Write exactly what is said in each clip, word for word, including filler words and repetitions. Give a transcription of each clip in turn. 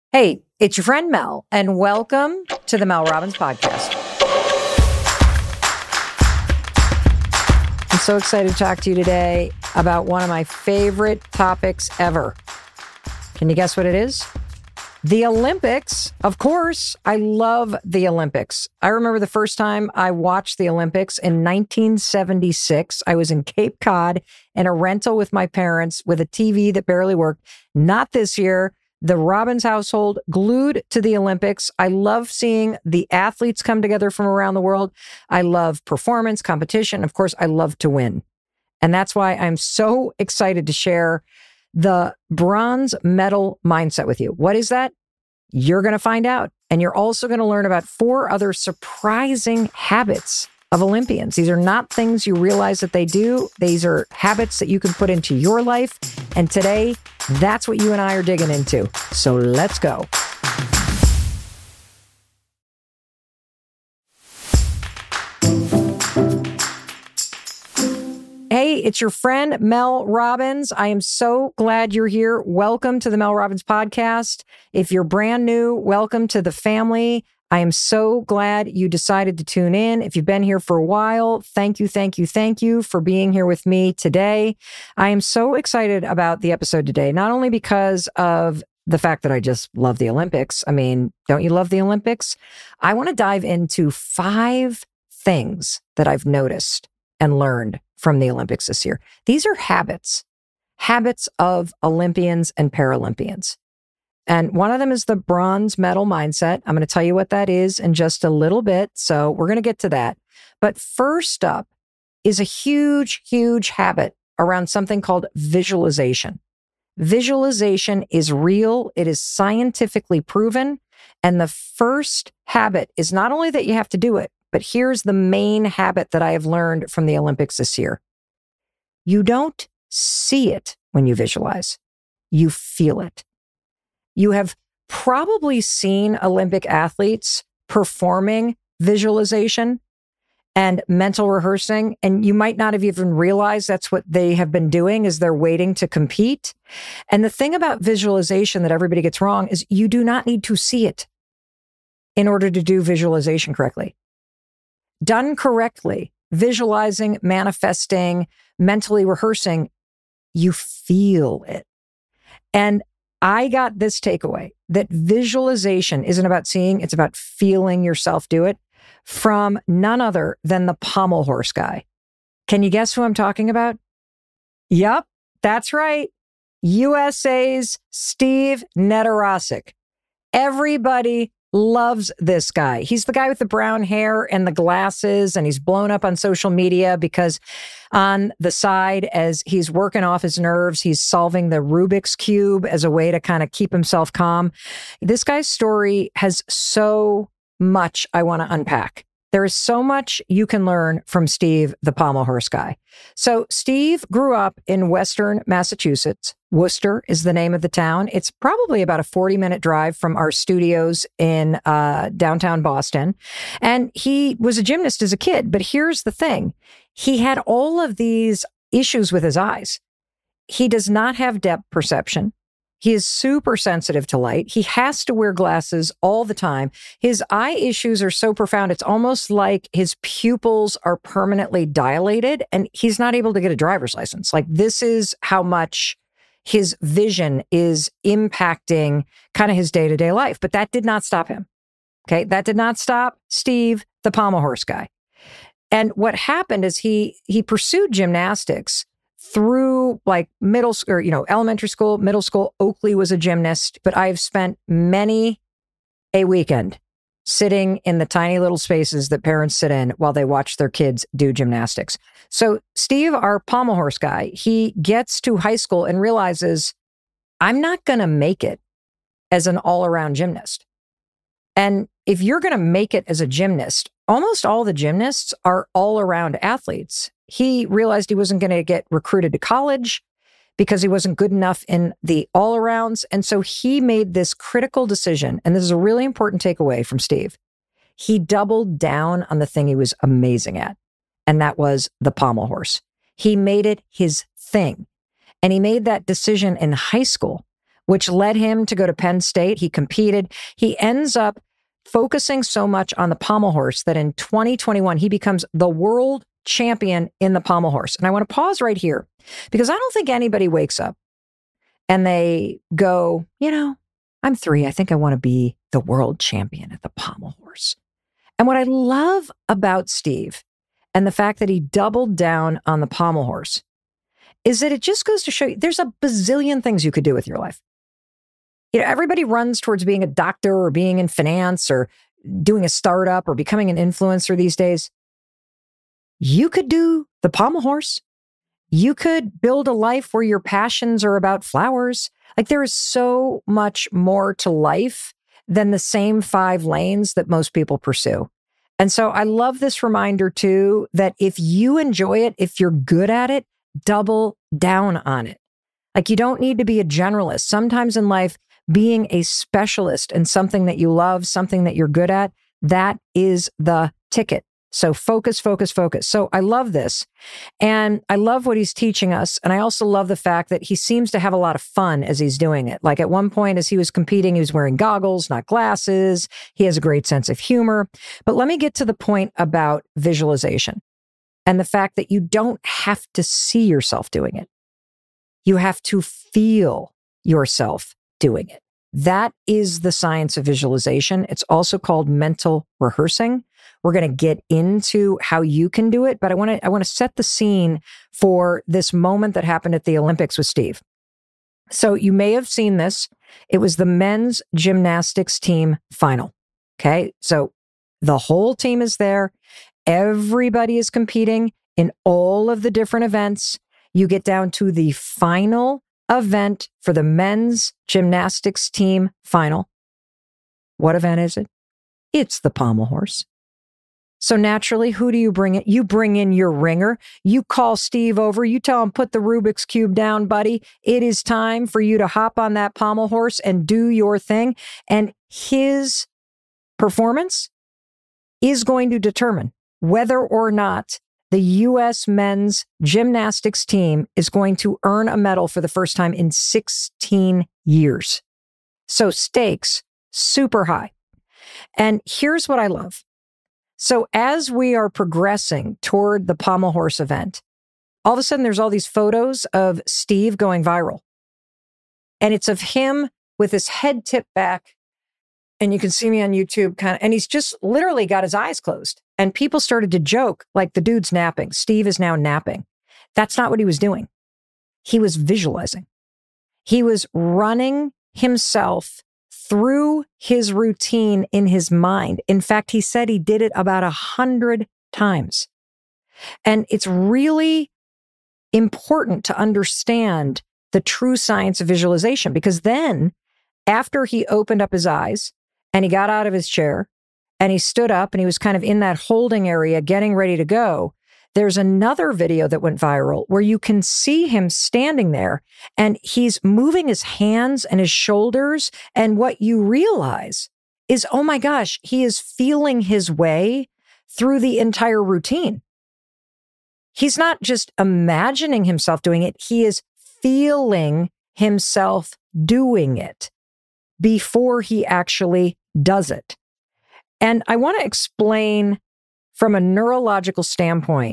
Hey, it's your friend Mel, and welcome to the Mel Robbins Podcast. I'm so excited to talk to you today about one of my favorite topics ever. Can you guess what it is? The Olympics. Of course, I love the Olympics. I remember the first time I watched the Olympics in nineteen seventy-six. I was in Cape Cod in a rental with my parents with a T V that barely worked. Not this year. The Robbins household glued to the Olympics. I love seeing the athletes come together from around the world. I love performance, competition. Of course, I love to win. And that's why I'm so excited to share the bronze medal mindset with you. What is that? You're going to find out. And you're also going to learn about four other surprising habits of Olympians. These are not things you realize that they do. These are habits that you can put into your life. And today, that's what you and I are digging into. So let's go. Hey, it's your friend Mel Robbins. I am so glad you're here. Welcome to the Mel Robbins Podcast. If you're brand new, welcome to the family. I am so glad you decided to tune in. If you've been here for a while, thank you, thank you, thank you for being here with me today. I am so excited about the episode today, not only because of the fact that I just love the Olympics. I mean, don't you love the Olympics? I want to dive into five things that I've noticed and learned from the Olympics this year. These are habits, habits of Olympians and Paralympians. And one of them is the bronze medal mindset. I'm going to tell you what that is in just a little bit. So we're going to get to that. But first up is a huge, huge habit around something called visualization. Visualization is real. It is scientifically proven. And the first habit is not only that you have to do it, but here's the main habit that I have learned from the Olympics this year. You don't see it when you visualize. You feel it. You have probably seen Olympic athletes performing visualization and mental rehearsing, and you might not have even realized that's what they have been doing as they're waiting to compete. And the thing about visualization that everybody gets wrong is you do not need to see it in order to do visualization correctly. Done correctly, visualizing, manifesting, mentally rehearsing, you feel it. And I got this takeaway that visualization isn't about seeing, it's about feeling yourself do it from none other than the pommel horse guy. Can you guess who I'm talking about? Yep, that's right. U S A's Steve Nedorosek. Everybody loves this guy. He's the guy with the brown hair and the glasses, and he's blown up on social media because on the side, as he's working off his nerves, he's solving the Rubik's Cube as a way to kind of keep himself calm. This guy's story has so much I want to unpack. There is so much you can learn from Steve, the pommel horse guy. So Steve grew up in Western Massachusetts. Worcester is the name of the town. It's probably about a forty minute drive from our studios in uh, downtown Boston. And he was a gymnast as a kid. But here's the thing. He had all of these issues with his eyes. He does not have depth perception. He is super sensitive to light. He has to wear glasses all the time. His eye issues are so profound, it's almost like his pupils are permanently dilated and he's not able to get a driver's license. Like, this is how much his vision is impacting kind of his day-to-day life. But that did not stop him. Okay, that did not stop Steve, the pommel horse guy. And what happened is he he pursued gymnastics through like middle school, or, you know, elementary school, middle school. Oakley was a gymnast, but I've spent many a weekend sitting in the tiny little spaces that parents sit in while they watch their kids do gymnastics. So Steve, our pommel horse guy, he gets to high school and realizes, I'm not going to make it as an all-around gymnast. And if you're going to make it as a gymnast, almost all the gymnasts are all-around athletes. He realized he wasn't going to get recruited to college because he wasn't good enough in the all-arounds. And so he made this critical decision. And this is a really important takeaway from Steve. He doubled down on the thing he was amazing at. And that was the pommel horse. He made it his thing. And he made that decision in high school which led him to go to Penn State. He competed. He ends up focusing so much on the pommel horse that in twenty twenty-one, he becomes the world champion in the pommel horse. And I want to pause right here because I don't think anybody wakes up and they go, you know, I'm three. I think I want to be the world champion at the pommel horse. And what I love about Steve and the fact that he doubled down on the pommel horse is that it just goes to show you there's a bazillion things you could do with your life. You know, everybody runs towards being a doctor or being in finance or doing a startup or becoming an influencer these days. You could do the pommel horse. You could build a life where your passions are about flowers. Like there is so much more to life than the same five lanes that most people pursue. And so I love this reminder too, that if you enjoy it, if you're good at it, double down on it. Like you don't need to be a generalist. Sometimes in life, being a specialist in something that you love, something that you're good at, that is the ticket. So focus, focus, focus. So I love this. And I love what he's teaching us. And I also love the fact that he seems to have a lot of fun as he's doing it. Like at one point, as he was competing, he was wearing goggles, not glasses. He has a great sense of humor. But let me get to the point about visualization and the fact that you don't have to see yourself doing it. You have to feel yourself doing it. That is the science of visualization. It's also called mental rehearsing. We're going to get into how you can do it, but I want to I want to set the scene for this moment that happened at the Olympics with Steve. So you may have seen this. It was the men's gymnastics team final. Okay? So the whole team is there. Everybody is competing in all of the different events. You get down to the final event for the men's gymnastics team final. What event is it? It's the pommel horse. So naturally, who do you bring in? You bring in your ringer. You call Steve over. You tell him, put the Rubik's Cube down, buddy. It is time for you to hop on that pommel horse and do your thing. And his performance is going to determine whether or not the U S men's gymnastics team is going to earn a medal for the first time in sixteen years. So stakes super high. And here's what I love. So as we are progressing toward the pommel horse event, all of a sudden there's all these photos of Steve going viral. And it's of him with his head tipped back. And you can see me on YouTube kind of, and he's just literally got his eyes closed. And people started to joke like the dude's napping. Steve is now napping. That's not what he was doing. He was visualizing. He was running himself through his routine in his mind. In fact, he said he did it about a hundred times. And it's really important to understand the true science of visualization, because then after he opened up his eyes and he got out of his chair and he stood up and he was kind of in that holding area getting ready to go, there's another video that went viral where you can see him standing there and he's moving his hands and his shoulders. And what you realize is, oh my gosh, he is feeling his way through the entire routine. He's not just imagining himself doing it. He is feeling himself doing it before he actually does it. And I want to explain from a neurological standpoint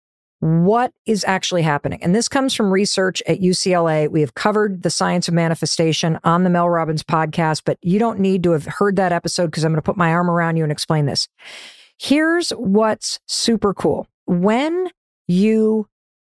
what is actually happening. And this comes from research at U C L A. We have covered the science of manifestation on the Mel Robbins podcast, but you don't need to have heard that episode because I'm going to put my arm around you and explain this. Here's what's super cool. When you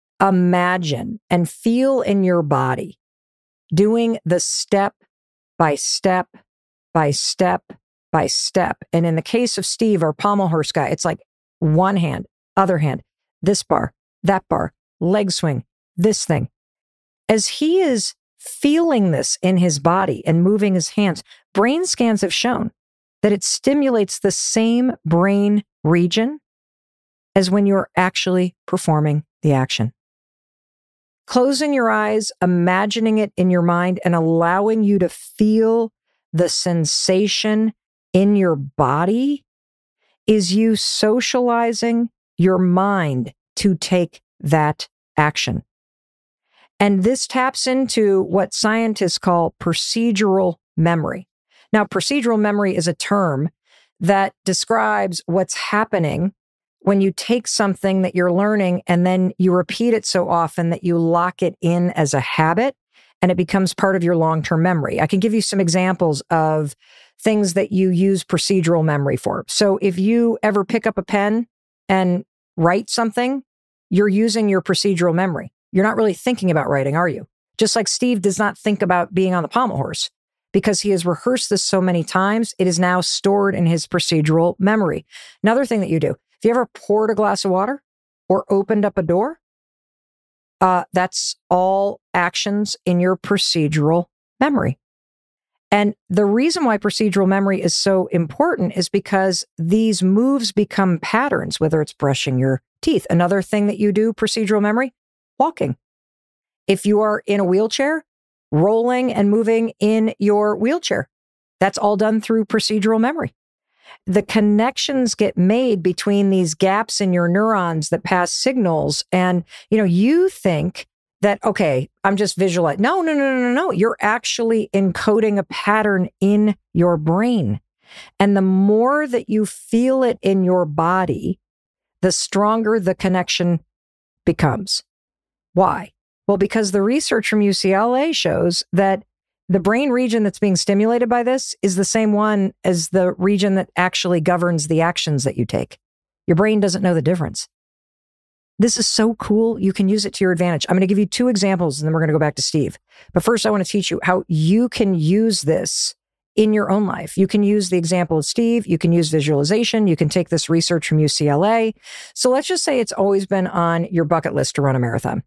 imagine and feel in your body doing the step by step by step by step. And in the case of Steve, our pommel horse guy, it's like one hand, other hand, this bar, that bar, leg swing, this thing. As he is feeling this in his body and moving his hands, brain scans have shown that it stimulates the same brain region as when you're actually performing the action. Closing your eyes, imagining it in your mind, and allowing you to feel the sensation in your body is you socializing your mind to take that action. And this taps into what scientists call procedural memory. Now, procedural memory is a term that describes what's happening when you take something that you're learning and then you repeat it so often that you lock it in as a habit and it becomes part of your long-term memory. I can give you some examples of things that you use procedural memory for. So if you ever pick up a pen and write something, you're using your procedural memory. You're not really thinking about writing, are you? Just like Steve does not think about being on the pommel horse because he has rehearsed this so many times, it is now stored in his procedural memory. Another thing that you do, have you ever poured a glass of water or opened up a door? Uh, that's all actions in your procedural memory. And the reason why procedural memory is so important is because these moves become patterns, whether it's brushing your teeth. Another thing that you do, procedural memory, walking. If you are in a wheelchair, rolling and moving in your wheelchair, that's all done through procedural memory. The connections get made between these gaps in your neurons that pass signals. And, you know, you think that, okay, I'm just visualizing. No, no, no, no, no. You're actually encoding a pattern in your brain. And the more that you feel it in your body, the stronger the connection becomes. Why? Well, because the research from U C L A shows that the brain region that's being stimulated by this is the same one as the region that actually governs the actions that you take. Your brain doesn't know the difference. This is so cool. You can use it to your advantage. I'm going to give you two examples and then we're going to go back to Steve. But first, I want to teach you how you can use this in your own life. You can use the example of Steve. You can use visualization. You can take this research from U C L A. So let's just say it's always been on your bucket list to run a marathon.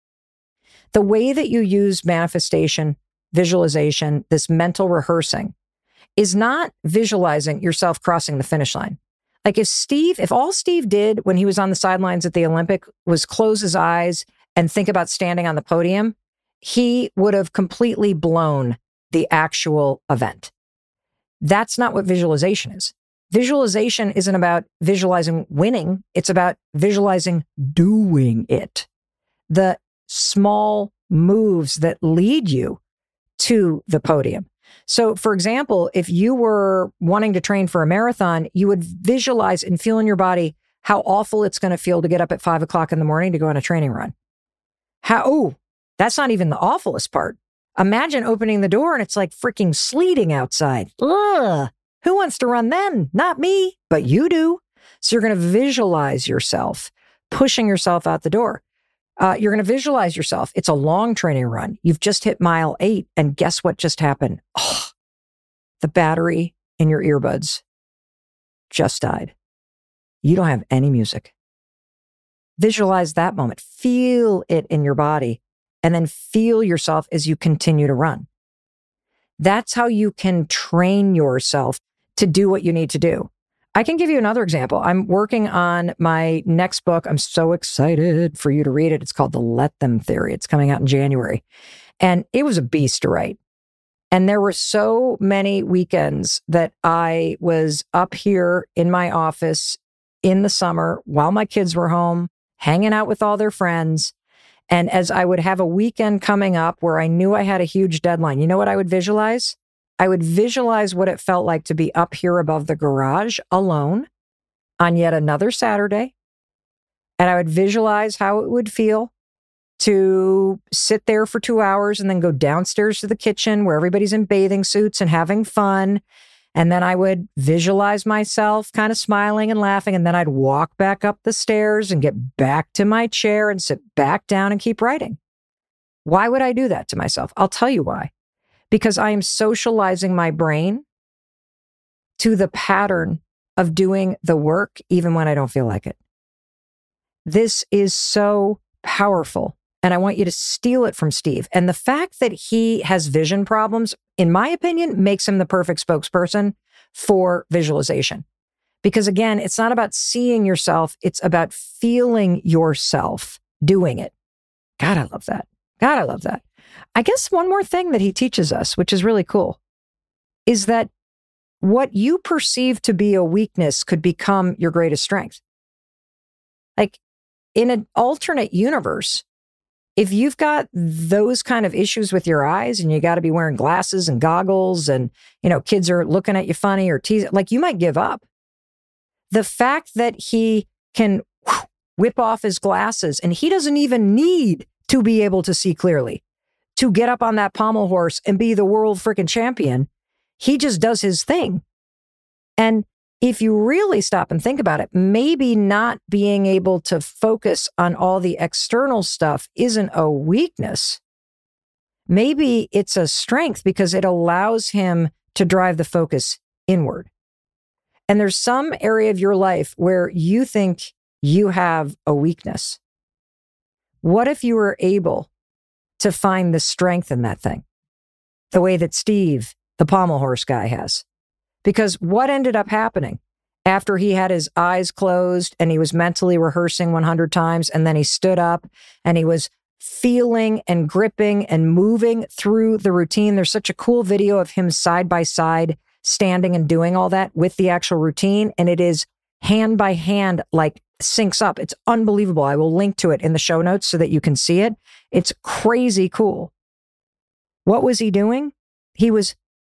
The way that you use manifestation, visualization, this mental rehearsing is not visualizing yourself crossing the finish line. Like if Steve, if all Steve did when he was on the sidelines at the Olympic was close his eyes and think about standing on the podium, he would have completely blown the actual event. That's not what visualization is. Visualization isn't about visualizing winning. It's about visualizing doing it. The small moves that lead you to the podium. So, for example, if you were wanting to train for a marathon, you would visualize and feel in your body how awful it's going to feel to get up at five o'clock in the morning to go on a training run. How, oh, that's not even the awfulest part. Imagine opening the door and it's like freaking sleeting outside. Ugh. Who wants to run then? Not me, but you do. So you're going to visualize yourself pushing yourself out the door. Uh, you're going to visualize yourself. It's a long training run. You've just hit mile eight, and guess what just happened? Oh, the battery in your earbuds just died. You don't have any music. Visualize that moment. Feel it in your body, and then feel yourself as you continue to run. That's how you can train yourself to do what you need to do. I can give you another example. I'm working on my next book. I'm so excited for you to read it. It's called The Let Them Theory. It's coming out in January. And it was a beast to write. And there were so many weekends that I was up here in my office in the summer while my kids were home, hanging out with all their friends. And as I would have a weekend coming up where I knew I had a huge deadline, you know what I would visualize? I would visualize what it felt like to be up here above the garage alone on yet another Saturday. And I would visualize how it would feel to sit there for two hours and then go downstairs to the kitchen where everybody's in bathing suits and having fun. And then I would visualize myself kind of smiling and laughing. And then I'd walk back up the stairs and get back to my chair and sit back down and keep writing. Why would I do that to myself? I'll tell you why. Because I am socializing my brain to the pattern of doing the work even when I don't feel like it. This is so powerful, and I want you to steal it from Steve. And the fact that he has vision problems, in my opinion, makes him the perfect spokesperson for visualization. Because again, it's not about seeing yourself, it's about feeling yourself doing it. God, I love that. God, I love that. I guess one more thing that he teaches us, which is really cool, is that what you perceive to be a weakness could become your greatest strength. Like in an alternate universe, if you've got those kind of issues with your eyes and you got to be wearing glasses and goggles and, you know, kids are looking at you funny or teasing, like you might give up. The fact that he can whip off his glasses and he doesn't even need to be able to see clearly to get up on that pommel horse and be the world freaking champion. He just does his thing. And if you really stop and think about it, maybe not being able to focus on all the external stuff isn't a weakness. Maybe it's a strength because it allows him to drive the focus inward. And there's some area of your life where you think you have a weakness. What if you were able to find the strength in that thing, the way that Steve, the pommel horse guy, has? Because what ended up happening after he had his eyes closed and he was mentally rehearsing one hundred times and then he stood up and he was feeling and gripping and moving through the routine? There's such a cool video of him side by side standing and doing all that with the actual routine. And it is hand by hand, like syncs up. It's unbelievable. I will link to it in the show notes so that you can see it. It's crazy cool. What was he doing? He was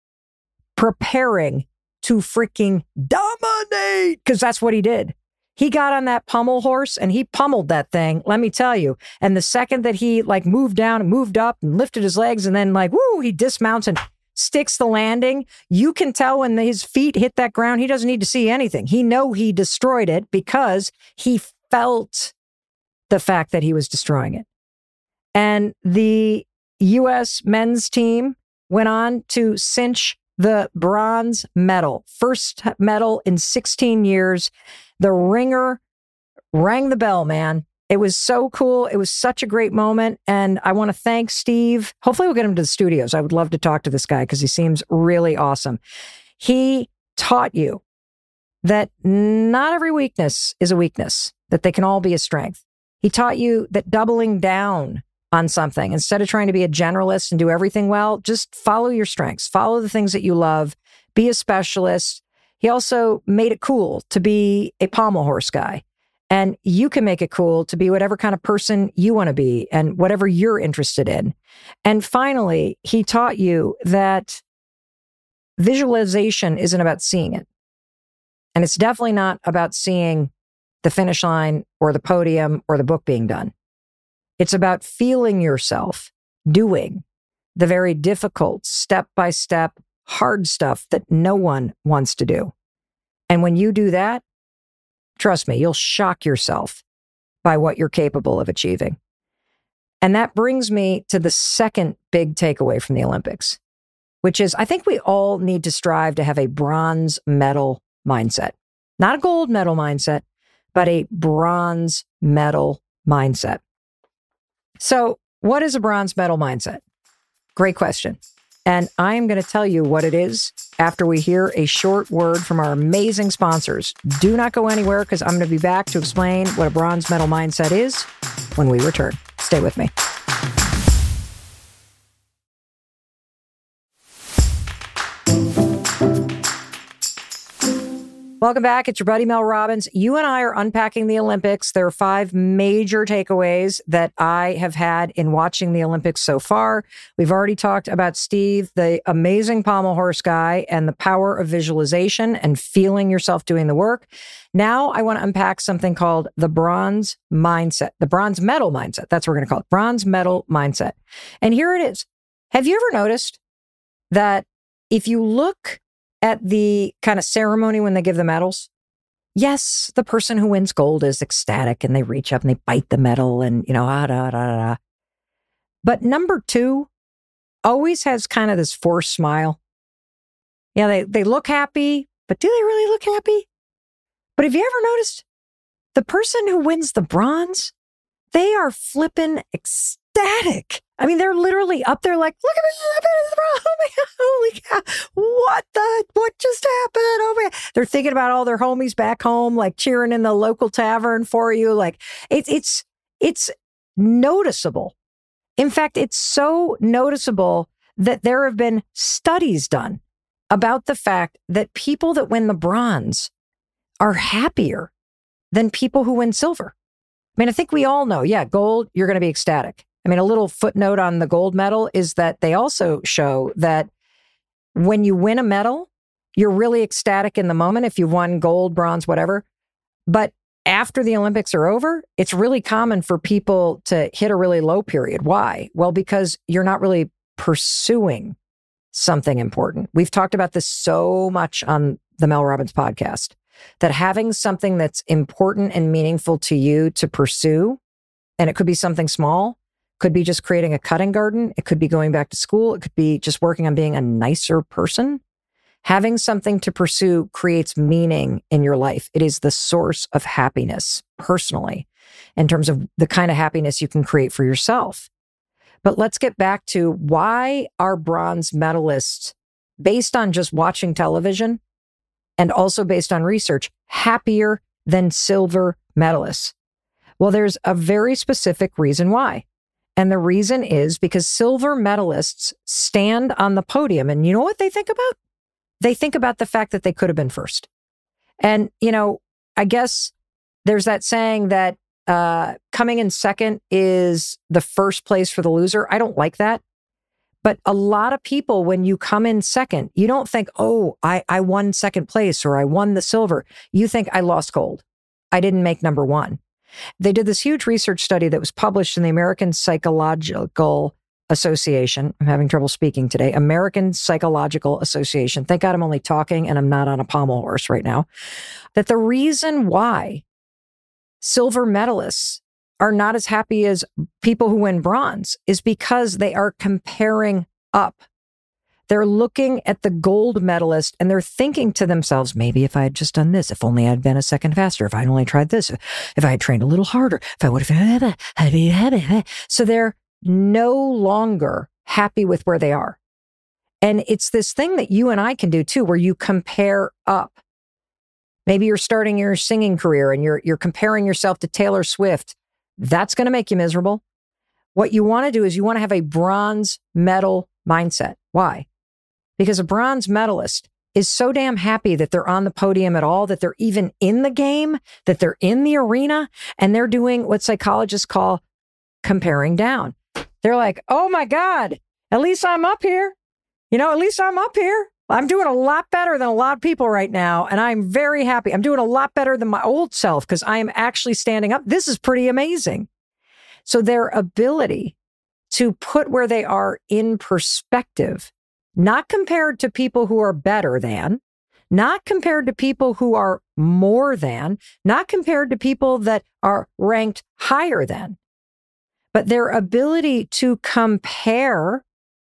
preparing to freaking dominate, because that's what he did. He got on that pommel horse and he pummeled that thing, let me tell you. And the second that he like moved down and moved up and lifted his legs and then like, woo, he dismounts and sticks the landing, you can tell when his feet hit that ground, he doesn't need to see anything. He know he destroyed it because he felt the fact that he was destroying it. And the U S men's team went on to cinch the bronze medal, first medal in sixteen years. The ringer rang the bell, man. It was so cool. It was such a great moment. And I want to thank Steve. Hopefully we'll get him to the studios. I would love to talk to this guy because he seems really awesome. He taught you that not every weakness is a weakness, that they can all be a strength. He taught you that doubling down on something, instead of trying to be a generalist and do everything well, just follow your strengths, follow the things that you love, be a specialist. He also made it cool to be a pommel horse guy. And you can make it cool to be whatever kind of person you want to be and whatever you're interested in. And finally, he taught you that visualization isn't about seeing it. And it's definitely not about seeing the finish line or the podium or the book being done. It's about feeling yourself doing the very difficult, step-by-step, hard stuff that no one wants to do. And when you do that, trust me, you'll shock yourself by what you're capable of achieving. And that brings me to the second big takeaway from the Olympics, which is I think we all need to strive to have a bronze medal mindset. Not a gold medal mindset, but a bronze medal mindset. So what is a bronze medal mindset? Great question. And I'm going to tell you what it is after we hear a short word from our amazing sponsors. Do not go anywhere because I'm going to be back to explain what a bronze medal mindset is when we return. Stay with me. Welcome back. It's your buddy Mel Robbins. You and I are unpacking the Olympics. There are five major takeaways that I have had in watching the Olympics so far. We've already talked about Steve, the amazing pommel horse guy, and the power of visualization and feeling yourself doing the work. Now I want to unpack something called the bronze mindset, the bronze medal mindset. That's what we're going to call it, bronze medal mindset. And here it is. Have you ever noticed that if you look at the kind of ceremony when they give the medals, yes, the person who wins gold is ecstatic and they reach up and they bite the medal and, you know, ah, da, da, da, da. But number two always has kind of this forced smile. Yeah, they, they look happy, but do they really look happy? But have you ever noticed the person who wins the bronze, they are flipping ecstatic. I mean, they're literally up there like, look at me, I've been in the bronze. Oh my God, holy cow, what the, what just happened? Oh my God. They're thinking about all their homies back home, like cheering in the local tavern for you. Like it's, it's, it's noticeable. In fact, it's so noticeable that there have been studies done about the fact that people that win the bronze are happier than people who win silver. I mean, I think we all know, yeah, gold, you're going to be ecstatic. I mean, a little footnote on the gold medal is that they also show that when you win a medal, you're really ecstatic in the moment if you won gold, bronze, whatever. But after the Olympics are over, it's really common for people to hit a really low period. Why? Well, because you're not really pursuing something important. We've talked about this so much on the Mel Robbins podcast, that having something that's important and meaningful to you to pursue, and it could be something small, could be just creating a cutting garden. It could be going back to school. It could be just working on being a nicer person. Having something to pursue creates meaning in your life. It is the source of happiness personally, in terms of the kind of happiness you can create for yourself. But let's get back to why are bronze medalists, based on just watching television and also based on research, happier than silver medalists? Well, there's a very specific reason why. And the reason is because silver medalists stand on the podium, and you know what they think about? They think about the fact that they could have been first. And, you know, I guess there's that saying that uh, coming in second is the first place for the loser. I don't like that. But a lot of people, when you come in second, you don't think, oh, I, I won second place or I won the silver. You think I lost gold. I didn't make number one. They did this huge research study that was published in the American Psychological Association. I'm having trouble speaking today. American Psychological Association. Thank God I'm only talking and I'm not on a pommel horse right now. That the reason why silver medalists are not as happy as people who win bronze is because they are comparing up. They're looking at the gold medalist and they're thinking to themselves, maybe if I had just done this, if only I'd been a second faster, if I'd only tried this, if I had trained a little harder, if I would have. So they're no longer happy with where they are. And it's this thing that you and I can do too, where you compare up. Maybe you're starting your singing career and you're, you're comparing yourself to Taylor Swift. That's going to make you miserable. What you want to do is you want to have a bronze medal mindset. Why? Because a bronze medalist is so damn happy that they're on the podium at all, that they're even in the game, that they're in the arena, and they're doing what psychologists call comparing down. They're like, oh my God, at least I'm up here. You know, at least I'm up here. I'm doing a lot better than a lot of people right now, and I'm very happy. I'm doing a lot better than my old self because I am actually standing up. This is pretty amazing. So their ability to put where they are in perspective, not compared to people who are better than, not compared to people who are more than, not compared to people that are ranked higher than, but their ability to compare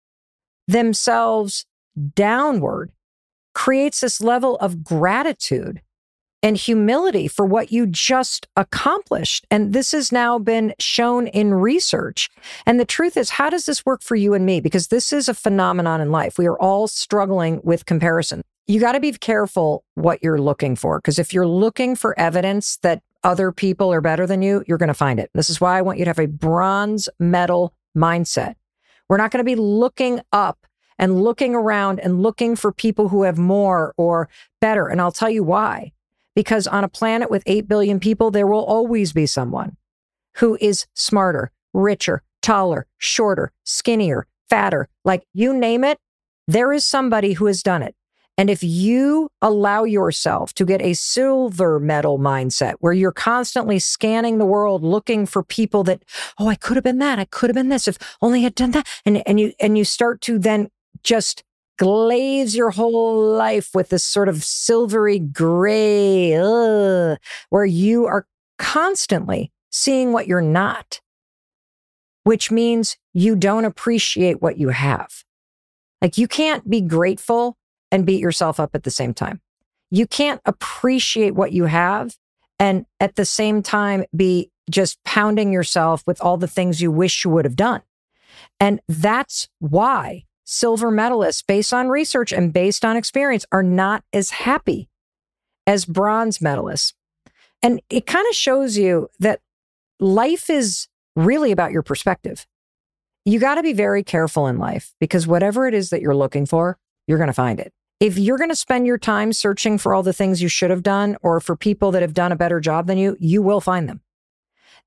themselves downward creates this level of gratitude and humility for what you just accomplished. And this has now been shown in research. And the truth is, how does this work for you and me? Because this is a phenomenon in life. We are all struggling with comparison. You got to be careful what you're looking for, because if you're looking for evidence that other people are better than you, you're going to find it. This is why I want you to have a bronze medal mindset. We're not going to be looking up and looking around and looking for people who have more or better. And I'll tell you why. Because on a planet with eight billion people, there will always be someone who is smarter, richer, taller, shorter, skinnier, fatter, like you name it. There is somebody who has done it. And if you allow yourself to get a silver medal mindset where you're constantly scanning the world, looking for people that, oh, I could have been that. I could have been this if only I'd done that. And, and you, and you start to then just glaze your whole life with this sort of silvery gray, ugh, where you are constantly seeing what you're not, which means you don't appreciate what you have. Like you can't be grateful and beat yourself up at the same time. You can't appreciate what you have and at the same time be just pounding yourself with all the things you wish you would have done. And that's why silver medalists, based on research and based on experience, are not as happy as bronze medalists. And it kind of shows you that life is really about your perspective. You got to be very careful in life because whatever it is that you're looking for, you're going to find it. If you're going to spend your time searching for all the things you should have done or for people that have done a better job than you, you will find them.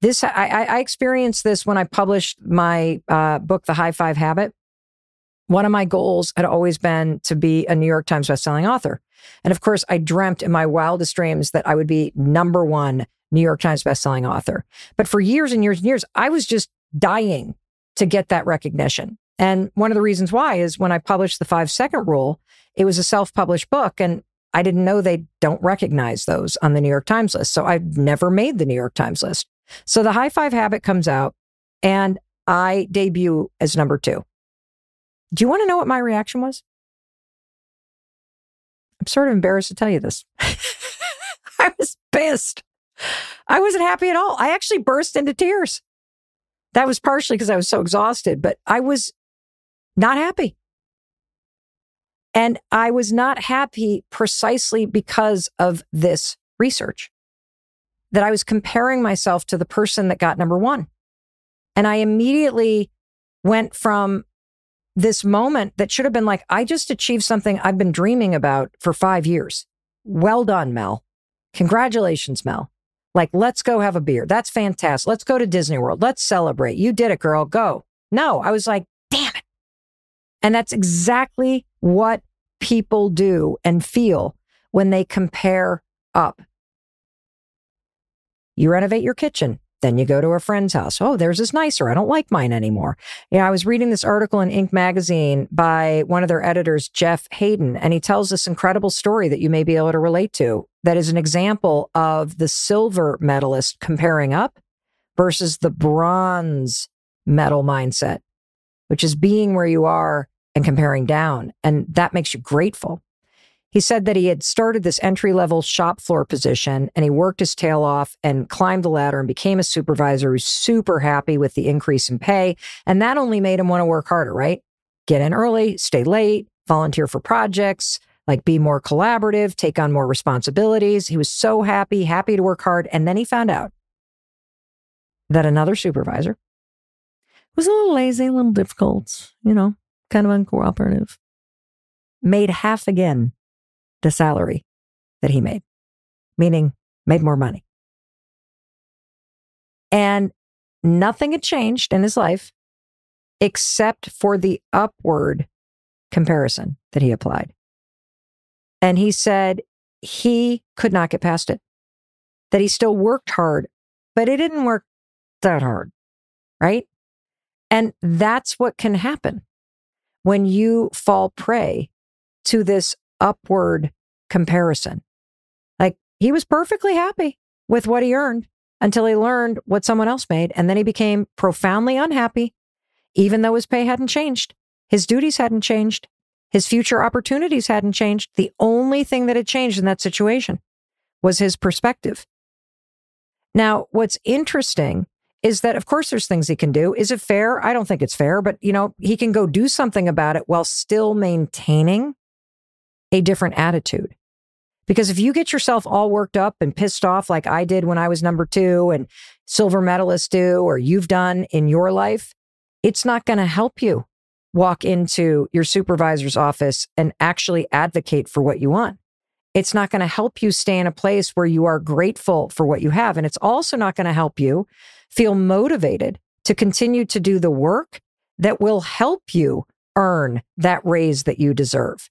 This I, I experienced this when I published my uh, book, The High Five Habit. One of my goals had always been to be a New York Times bestselling author. And of course, I dreamt in my wildest dreams that I would be number one New York Times bestselling author. But for years and years and years, I was just dying to get that recognition. And one of the reasons why is when I published The Five Second Rule, it was a self-published book, and I didn't know they don't recognize those on the New York Times list. So I've never made the New York Times list. So The High Five Habit comes out, and I debut as number two. Do you want to know what my reaction was? I'm sort of embarrassed to tell you this. I was pissed. I wasn't happy at all. I actually burst into tears. That was partially because I was so exhausted, but I was not happy. And I was not happy precisely because of this research, that I was comparing myself to the person that got number one. And I immediately went from this moment that should have been like, I just achieved something I've been dreaming about for five years. Well done, Mel. Congratulations, Mel. Like, let's go have a beer. That's fantastic. Let's go to Disney World. Let's celebrate. You did it, girl. Go. No, I was like, damn it. And that's exactly what people do and feel when they compare up. You renovate your kitchen. Then you go to a friend's house. Oh, theirs is nicer. I don't like mine anymore. You know, I was reading this article in Inc magazine by one of their editors, Jeff Hayden, and he tells this incredible story that you may be able to relate to. That is an example of the silver medalist comparing up versus the bronze medal mindset, which is being where you are and comparing down. And that makes you grateful. He said that he had started this entry-level shop floor position, and he worked his tail off and climbed the ladder and became a supervisor who's super happy with the increase in pay. And that only made him want to work harder, right? Get in early, stay late, volunteer for projects, like be more collaborative, take on more responsibilities. He was so happy, happy to work hard. And then he found out that another supervisor was a little lazy, a little difficult, you know, kind of uncooperative, made half again the salary that he made, meaning made more money. And nothing had changed in his life except for the upward comparison that he applied. And he said he could not get past it, that he still worked hard, but it didn't work that hard, right? And that's what can happen when you fall prey to this upward comparison. Like, he was perfectly happy with what he earned until he learned what someone else made. And then he became profoundly unhappy, even though his pay hadn't changed. His duties hadn't changed. His future opportunities hadn't changed. The only thing that had changed in that situation was his perspective. Now, what's interesting is that, of course, there's things he can do. Is it fair? I don't think it's fair, but, you know, he can go do something about it while still maintaining a different attitude. Because if you get yourself all worked up and pissed off like I did when I was number two and silver medalists do, or you've done in your life, it's not going to help you walk into your supervisor's office and actually advocate for what you want. It's not going to help you stay in a place where you are grateful for what you have. And it's also not going to help you feel motivated to continue to do the work that will help you earn that raise that you deserve.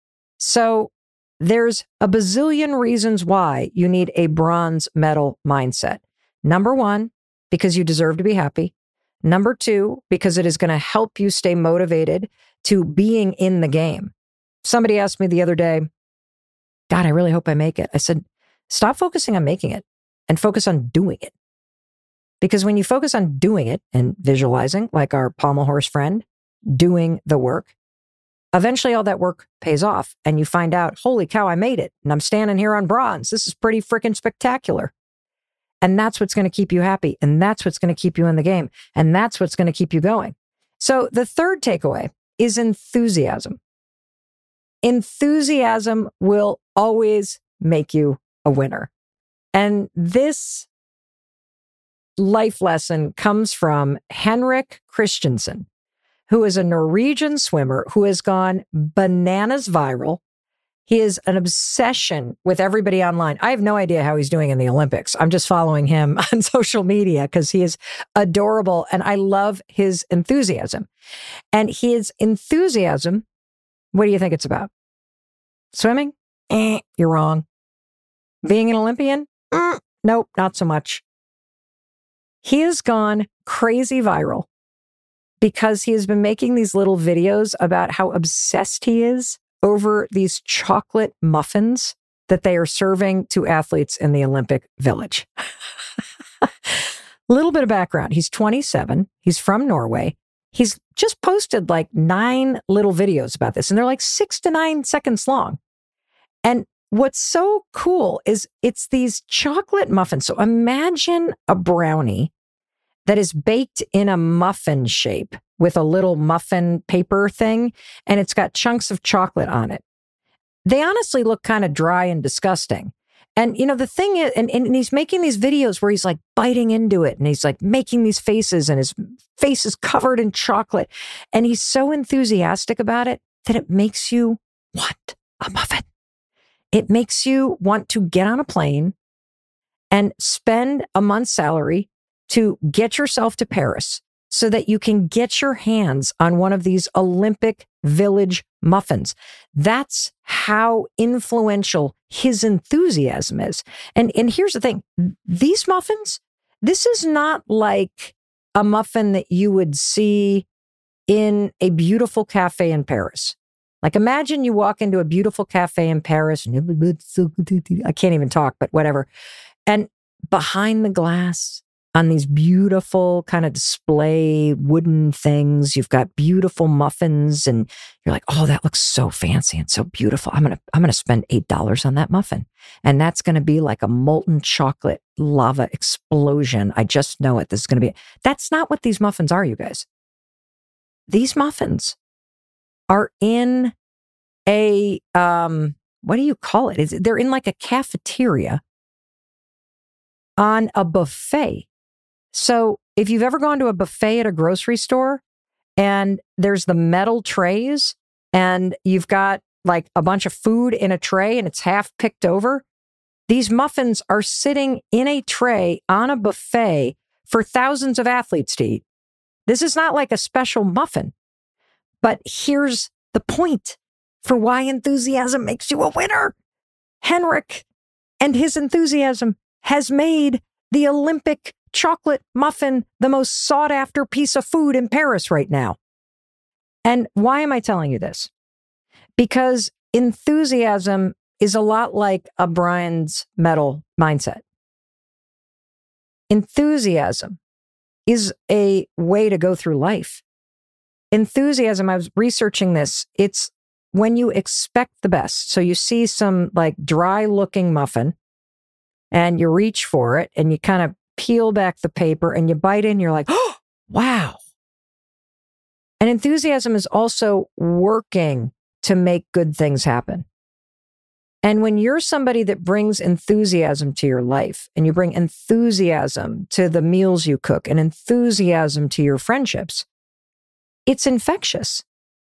So there's a bazillion reasons why you need a bronze medal mindset. Number one, because you deserve to be happy. Number two, because it is going to help you stay motivated to being in the game. Somebody asked me the other day, God, I really hope I make it. I said, stop focusing on making it and focus on doing it. Because when you focus on doing it and visualizing, like our pommel horse friend, doing the work, eventually all that work pays off and you find out, holy cow, I made it. And I'm standing here on bronze. This is pretty freaking spectacular. And that's what's going to keep you happy. And that's what's going to keep you in the game. And that's what's going to keep you going. So the third takeaway is enthusiasm. Enthusiasm will always make you a winner. And this life lesson comes from Henrik Christensen, who is a Norwegian swimmer who has gone bananas viral. He is an obsession with everybody online. I have no idea how he's doing in the Olympics. I'm just following him on social media because he is adorable and I love his enthusiasm. And his enthusiasm, what do you think it's about? Swimming? Eh, you're wrong. Being an Olympian? Mm, nope, not so much. He has gone crazy viral because he has been making these little videos about how obsessed he is over these chocolate muffins that they are serving to athletes in the Olympic Village. Little bit of background. He's twenty-seven. He's from Norway. He's just posted like nine little videos about this, and they're like six to nine seconds long. And what's so cool is it's these chocolate muffins. So imagine a brownie that is baked in a muffin shape with a little muffin paper thing, and it's got chunks of chocolate on it. They honestly look kind of dry and disgusting. And, you know, the thing is, and, and he's making these videos where he's like biting into it and he's like making these faces and his face is covered in chocolate. And he's so enthusiastic about it that it makes you want a muffin. It makes you want to get on a plane and spend a month's salary to get yourself to Paris so that you can get your hands on one of these Olympic Village muffins. That's how influential his enthusiasm is. And, and here's the thing. These muffins, this is not like a muffin that you would see in a beautiful cafe in Paris. Like imagine you walk into a beautiful cafe in Paris. And I can't even talk, but whatever. And behind the glass, on these beautiful kind of display wooden things, you've got beautiful muffins and you're like, oh, that looks so fancy and so beautiful. I'm going to, I'm going to spend eight dollars on that muffin. And that's going to be like a molten chocolate lava explosion. I just know it. This is going to be, that's not what these muffins are, you guys. These muffins are in a, um, what do you call it? Is it they're in like a cafeteria on a buffet. So if you've ever gone to a buffet at a grocery store and there's the metal trays and you've got like a bunch of food in a tray and it's half picked over, these muffins are sitting in a tray on a buffet for thousands of athletes to eat. This is not like a special muffin, but here's the point for why enthusiasm makes you a winner. Henrik and his enthusiasm has made the Olympic chocolate muffin the most sought after piece of food in Paris right now. And why am I telling you this? Because enthusiasm is a lot like a bronze medal mindset. Enthusiasm is a way to go through life. Enthusiasm, I was researching this, it's when you expect the best. So you see some like dry looking muffin and you reach for it and you kind of peel back the paper and you bite in, you're like, oh, wow. And enthusiasm is also working to make good things happen. And when you're somebody that brings enthusiasm to your life and you bring enthusiasm to the meals you cook and enthusiasm to your friendships, it's infectious.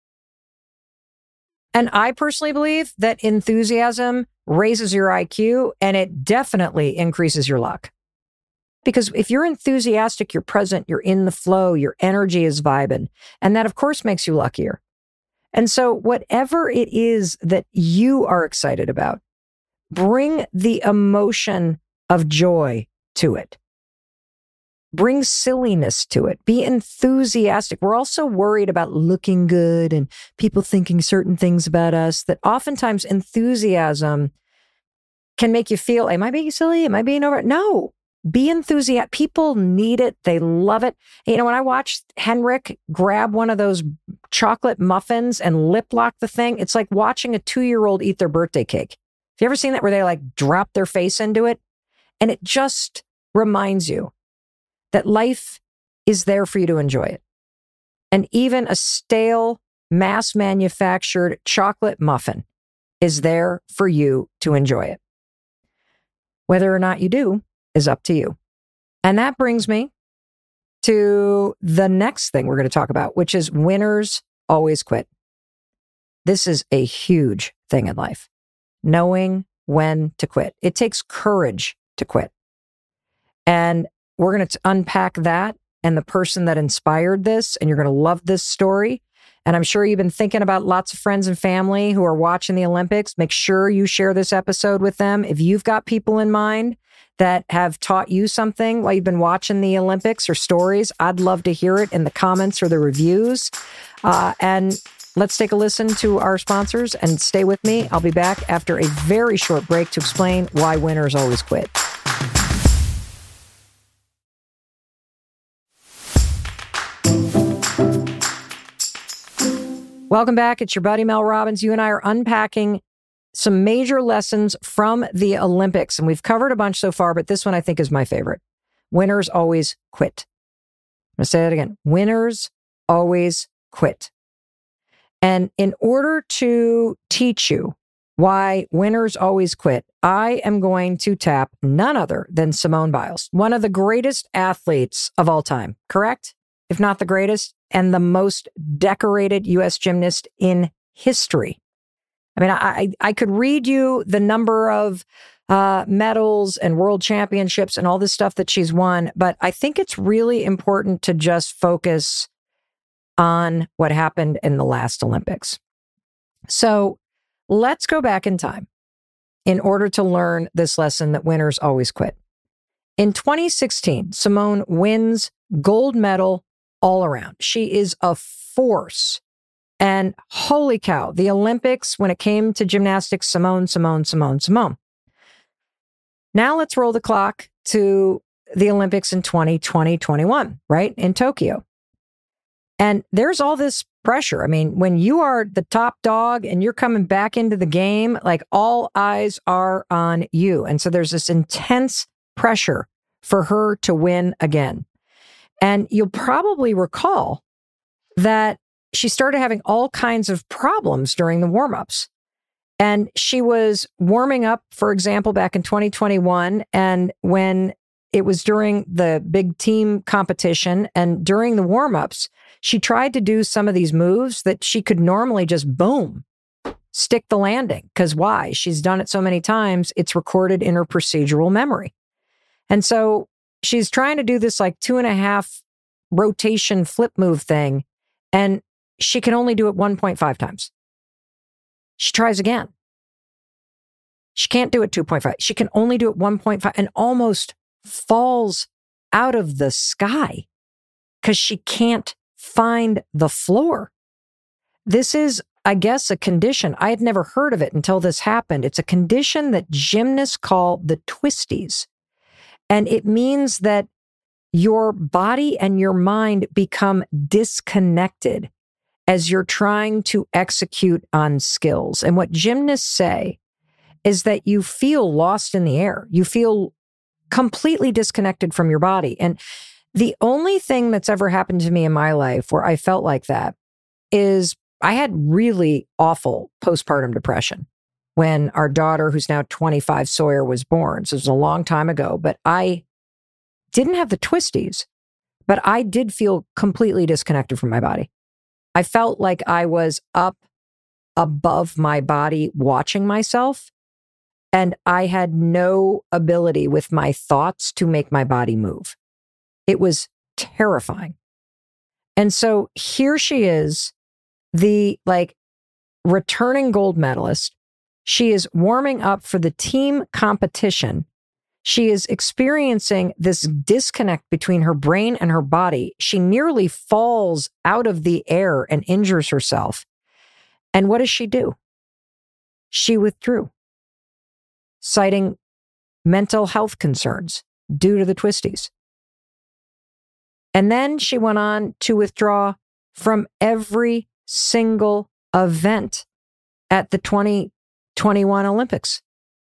And I personally believe that enthusiasm raises your I Q and it definitely increases your luck. Because if you're enthusiastic, you're present, you're in the flow, your energy is vibing. And that, of course, makes you luckier. And so whatever it is that you are excited about, bring the emotion of joy to it. Bring silliness to it. Be enthusiastic. We're also worried about looking good and people thinking certain things about us that oftentimes enthusiasm can make you feel, am I being silly? Am I being over? No. Be enthusiastic. People need it. They love it. You know, when I watched Henrik grab one of those chocolate muffins and lip lock the thing, it's like watching a two-year-old eat their birthday cake. Have you ever seen that where they like drop their face into it? And it just reminds you that life is there for you to enjoy it. And even a stale, mass-manufactured chocolate muffin is there for you to enjoy it. Whether or not you do is up to you. And that brings me to the next thing we're going to talk about, which is winners always quit. This is a huge thing in life. knowing when to quit. It takes courage to quit. And we're going to unpack that and the person that inspired this, and you're going to love this story. And I'm sure you've been thinking about lots of friends and family who are watching the Olympics. Make sure you share this episode with them. If you've got people in mind that have taught you something while you've been watching the Olympics or stories, I'd love to hear it in the comments or the reviews. Uh, and let's take a listen to our sponsors and stay with me. I'll be back after a very short break to explain why winners always quit. Welcome back. It's your buddy, Mel Robbins. You and I are unpacking some major lessons from the Olympics. And we've covered a bunch so far, but this one I think is my favorite. Winners always quit. I'm going to say that again. Winners always quit. And in order to teach you why winners always quit, I am going to tap none other than Simone Biles, one of the greatest athletes of all time, correct? If not the greatest, and the most decorated U S gymnast in history. I mean, I, I could read you the number of uh, medals and world championships and all this stuff that she's won, but I think it's really important to just focus on what happened in the last Olympics. So let's go back in time in order to learn this lesson that winners always quit. In twenty sixteen, Simone wins gold medal all around. She is a force. And holy cow, the Olympics, when it came to gymnastics, Simone, Simone, Simone, Simone. Now let's roll the clock to the Olympics in twenty twenty, twenty-one, right? In Tokyo. And there's all this pressure. I mean, when you are the top dog and you're coming back into the game, like all eyes are on you. And so there's this intense pressure for her to win again. And you'll probably recall that she started having all kinds of problems during the warm-ups. And she was warming up, for example, back in twenty twenty-one. And when it was during the big team competition and during the warm-ups, she tried to do some of these moves that she could normally just boom, stick the landing. Because why? She's done it so many times, it's recorded in her procedural memory. And so she's trying to do this like two and a half rotation flip move thing. And she can only do it one point five times. She tries again. She can't do it two point five. She can only do it one point five and almost falls out of the sky because she can't find the floor. This is, I guess, a condition. I had never heard of it until this happened. It's a condition that gymnasts call the twisties. And it means that your body and your mind become disconnected as you're trying to execute on skills. And what gymnasts say is that you feel lost in the air. You feel completely disconnected from your body. And the only thing that's ever happened to me in my life where I felt like that is I had really awful postpartum depression when our daughter, who's now twenty-five, Sawyer, was born. So it was a long time ago, but I didn't have the twisties, but I did feel completely disconnected from my body. I felt like I was up above my body watching myself, and I had no ability with my thoughts to make my body move. It was terrifying. And so here she is, the like returning gold medalist. She is warming up for the team competition. She is experiencing this disconnect between her brain and her body. She nearly falls out of the air and injures herself. And what does she do? She withdrew, citing mental health concerns due to the twisties. And then she went on to withdraw from every single event at the twenty twenty-one Olympics,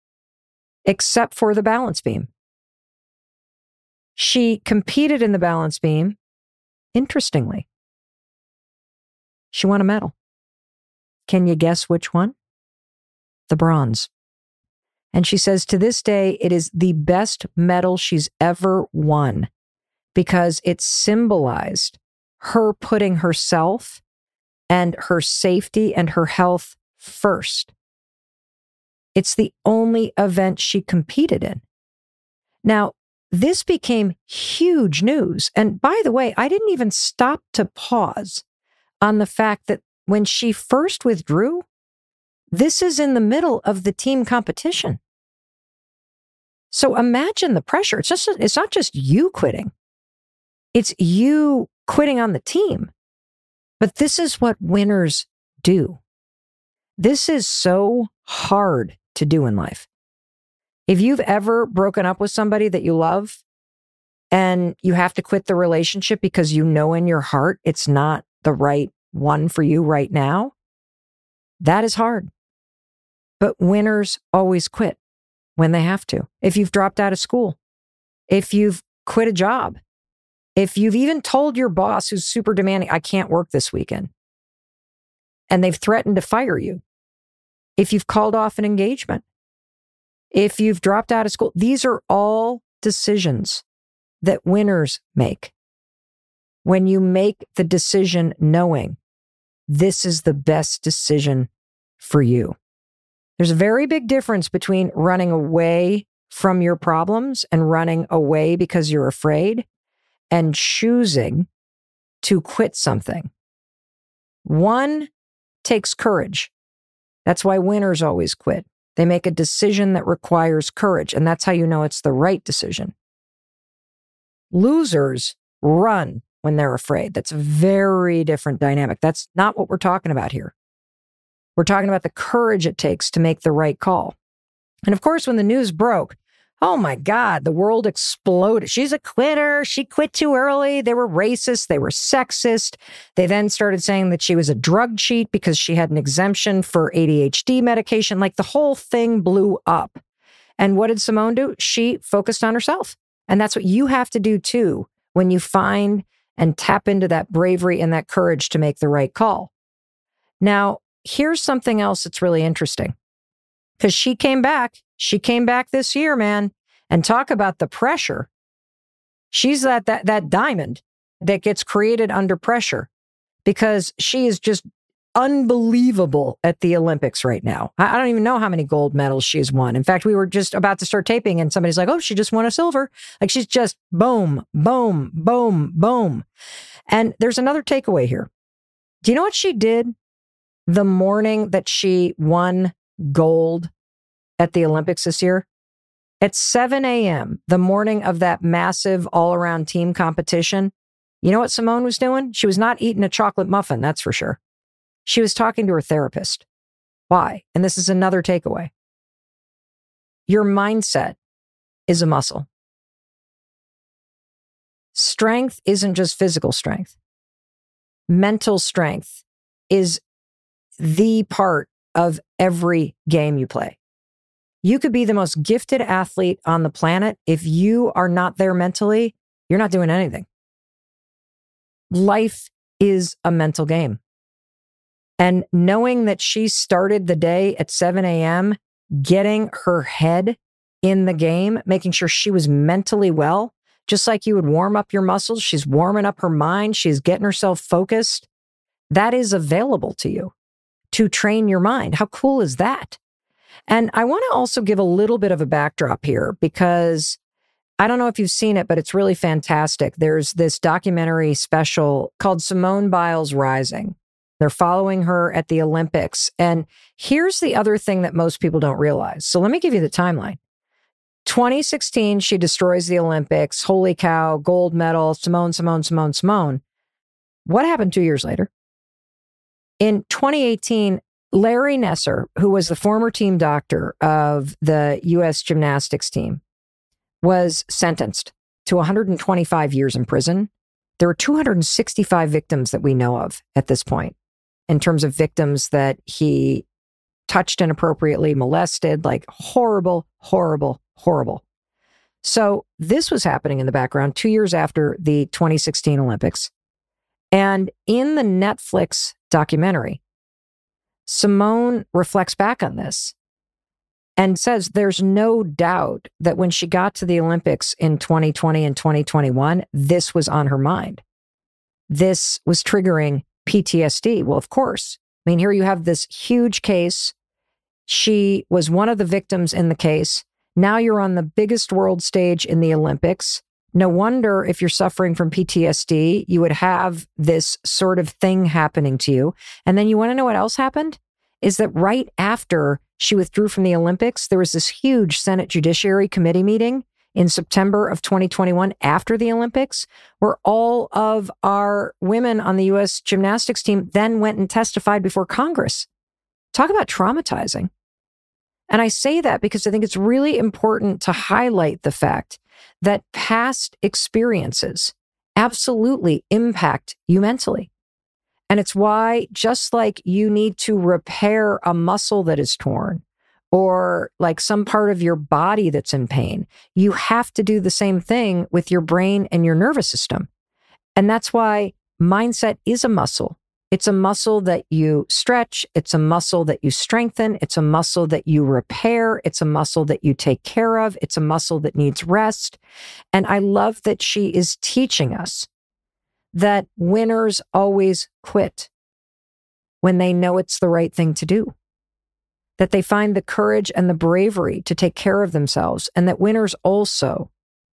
except for the balance beam. She competed in the balance beam. Interestingly, she won a medal. Can you guess which one? The bronze. And she says to this day, it is the best medal she's ever won because it symbolized her putting herself and her safety and her health first. It's the only event she competed in. Now, this became huge news. And by the way, I didn't even stop to pause on the fact that when she first withdrew, this is in the middle of the team competition. So imagine the pressure. It's just, it's not just you quitting. It's you quitting on the team. But this is what winners do. This is so hard to do in life. If you've ever broken up with somebody that you love and you have to quit the relationship because you know in your heart it's not the right one for you right now, that is hard. But winners always quit when they have to. If you've dropped out of school, if you've quit a job, if you've even told your boss who's super demanding, I can't work this weekend, and they've threatened to fire you, if you've called off an engagement, if you've dropped out of school, these are all decisions that winners make. When you make the decision knowing this is the best decision for you. There's a very big difference between running away from your problems and running away because you're afraid and choosing to quit something. One takes courage. That's why winners always quit. They make a decision that requires courage, and that's how you know it's the right decision. Losers run when they're afraid. That's a very different dynamic. That's not what we're talking about here. We're talking about the courage it takes to make the right call. And of course, when the news broke, oh my God, the world exploded. She's a quitter. She quit too early. They were racist. They were sexist. They then started saying that she was a drug cheat because she had an exemption for A D H D medication. Like the whole thing blew up. And what did Simone do? She focused on herself. And that's what you have to do too when you find and tap into that bravery and that courage to make the right call. Now, here's something else that's really interesting. Because she came back. She came back this year, man. And talk about the pressure. She's that, that, that diamond that gets created under pressure because she is just unbelievable at the Olympics right now. I, I don't even know how many gold medals she's won. In fact, we were just about to start taping and somebody's like, oh, she just won a silver. Like she's just boom, boom, boom, boom. And there's another takeaway here. Do you know what she did the morning that she won gold at the Olympics this year? At seven a.m., the morning of that massive all-around team competition, you know what Simone was doing? She was not eating a chocolate muffin, that's for sure. She was talking to her therapist. Why? And this is another takeaway. Your mindset is a muscle. Strength isn't just physical strength. Mental strength is the part of every game you play. You could be the most gifted athlete on the planet. If you are not there mentally, you're not doing anything. Life is a mental game. And knowing that she started the day at seven a.m., getting her head in the game, making sure she was mentally well, just like you would warm up your muscles, she's warming up her mind, she's getting herself focused. That is available to you to train your mind. How cool is that? And I want to also give a little bit of a backdrop here because I don't know if you've seen it, but it's really fantastic. There's this documentary special called Simone Biles Rising. They're following her at the Olympics. And here's the other thing that most people don't realize. So let me give you the timeline. twenty sixteen, she destroys the Olympics. Holy cow, gold medal, Simone, Simone, Simone, Simone. What happened two years later? In twenty eighteen, Larry Nassar, who was the former team doctor of the U S gymnastics team, was sentenced to one hundred twenty-five years in prison. There were two hundred sixty-five victims that we know of at this point, in terms of victims that he touched inappropriately, molested, like horrible, horrible, horrible. So this was happening in the background two years after the twenty sixteen Olympics. And in the Netflix documentary, Simone reflects back on this and says there's no doubt that when she got to the Olympics in twenty twenty and twenty twenty-one, this was on her mind. This was triggering P T S D. Well, of course. I mean, here you have this huge case. She was one of the victims in the case. Now you're on the biggest world stage in the Olympics. No wonder if you're suffering from P T S D, you would have this sort of thing happening to you. And then you want to know what else happened? Is that right after she withdrew from the Olympics, there was this huge Senate Judiciary Committee meeting in September of twenty twenty-one after the Olympics, where all of our women on the U S gymnastics team then went and testified before Congress. Talk about traumatizing. And I say that because I think it's really important to highlight the fact that past experiences absolutely impact you mentally. And it's why, just like you need to repair a muscle that is torn or like some part of your body that's in pain, you have to do the same thing with your brain and your nervous system. And that's why mindset is a muscle. It's a muscle that you stretch. It's a muscle that you strengthen. It's a muscle that you repair. It's a muscle that you take care of. It's a muscle that needs rest. And I love that she is teaching us that winners always quit when they know it's the right thing to do, that they find the courage and the bravery to take care of themselves, and that winners also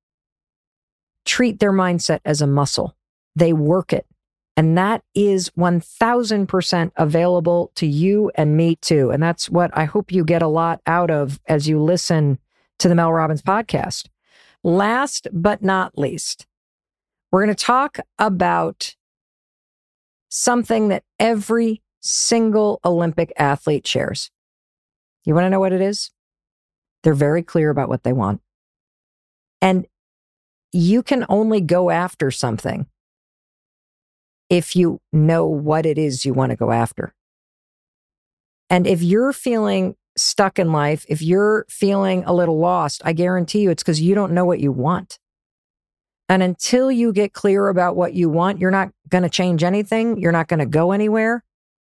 treat their mindset as a muscle. They work it. And that is one thousand percent available to you and me too. And that's what I hope you get a lot out of as you listen to the Mel Robbins podcast. Last but not least, we're going to talk about something that every single Olympic athlete shares. You want to know what it is? They're very clear about what they want. And you can only go after something if you know what it is you want to go after. And if you're feeling stuck in life, if you're feeling a little lost, I guarantee you it's because you don't know what you want. And until you get clear about what you want, you're not going to change anything. You're not going to go anywhere.